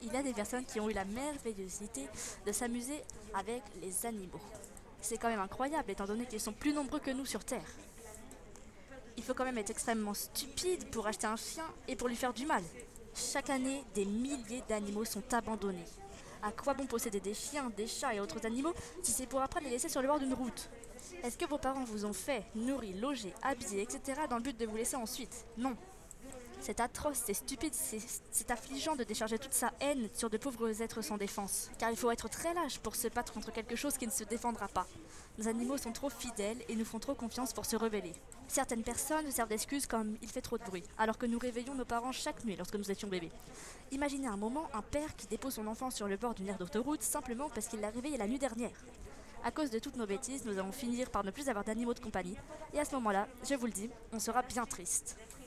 il y a des personnes qui ont eu la merveilleuse idée de s'amuser avec les animaux. C'est quand même incroyable étant donné qu'ils sont plus nombreux que nous sur Terre. Il faut quand même être extrêmement stupide pour acheter un chien et pour lui faire du mal. Chaque année, des milliers d'animaux sont abandonnés. À quoi bon posséder des chiens, des chats et autres animaux si c'est pour après les laisser sur le bord d'une route? Est-ce que vos parents vous ont fait, nourri, logé, habillé, etc. dans le but de vous laisser ensuite? Non. C'est atroce, c'est stupide, c'est affligeant de décharger toute sa haine sur de pauvres êtres sans défense. Car il faut être très lâche pour se battre contre quelque chose qui ne se défendra pas. Nos animaux sont trop fidèles et nous font trop confiance pour se rebeller. Certaines personnes servent d'excuses comme il fait trop de bruit, alors que nous réveillons nos parents chaque nuit lorsque nous étions bébés. Imaginez un moment un père qui dépose son enfant sur le bord d'une aire d'autoroute simplement parce qu'il l'a réveillé la nuit dernière. À cause de toutes nos bêtises, nous allons finir par ne plus avoir d'animaux de compagnie, et à ce moment-là, je vous le dis, on sera bien triste.